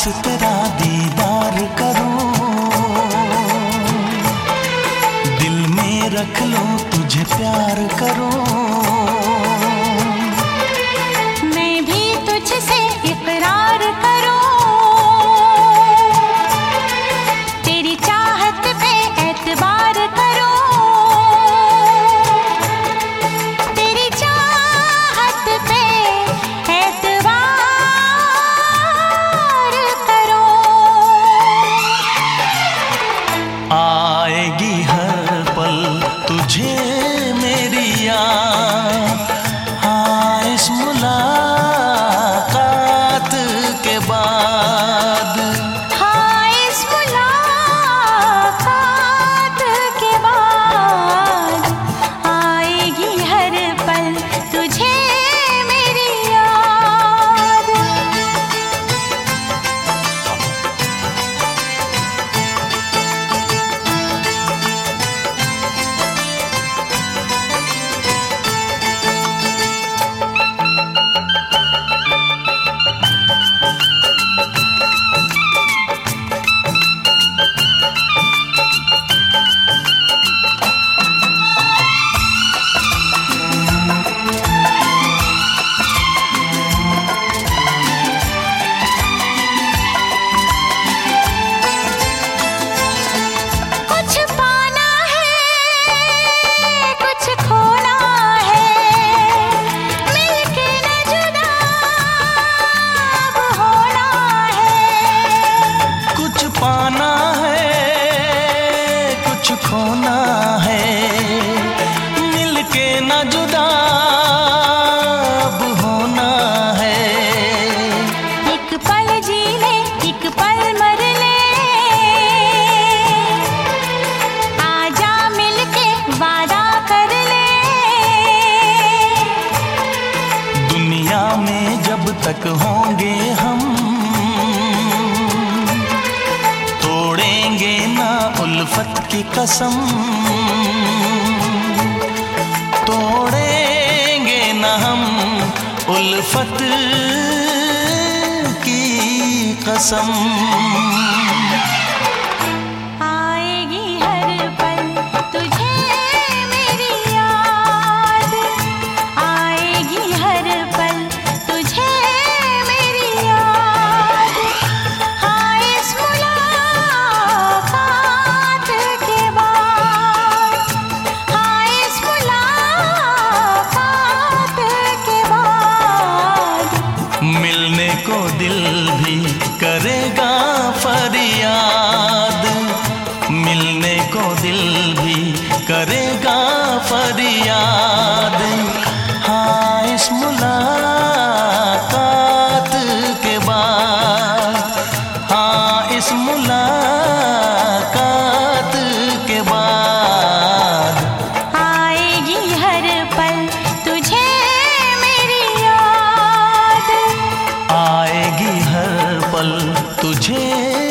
तेरा दीदार करूं, दिल में रख लूं तुझे प्यार करूं। मैं भी तुझसे इकरार करूं, तेरी चाहत पे एतबार करूं, तेरी चाहत पे एतबार करूं। आएगी हर पल तुझे मेरी याद, हाँ इस मुलाकात के बाद, हाँ इस मुलाकात के बाद आएगी हर पल तुझे मेरी याद। खोना है मिलके न जुदा अब होना है। एक पल जी ले एक पल मर ले, आजा मिलके वादा कर ले। दुनिया में जब तक होंगे हम तोड़ेंगे ना उल्फत की कसम, तोड़ेंगे ना हम उल्फत की कसम। आएगी हर पल तुझे मेरी याद, आएगी हर पल तुझे मेरी याद। हाँ इस मुलाकात के बाद, हाँ इस मुलाकात के बाद मिलने को दिल भी करेगा फरियाद, मिलने को दिल भी करेगा फरियाद। हाँ इस मुलाकात के बाद, हाँ इस मुलाकात के बाद आएगी हर पल तुझे मेरी याद, आएगी हर पल तुझे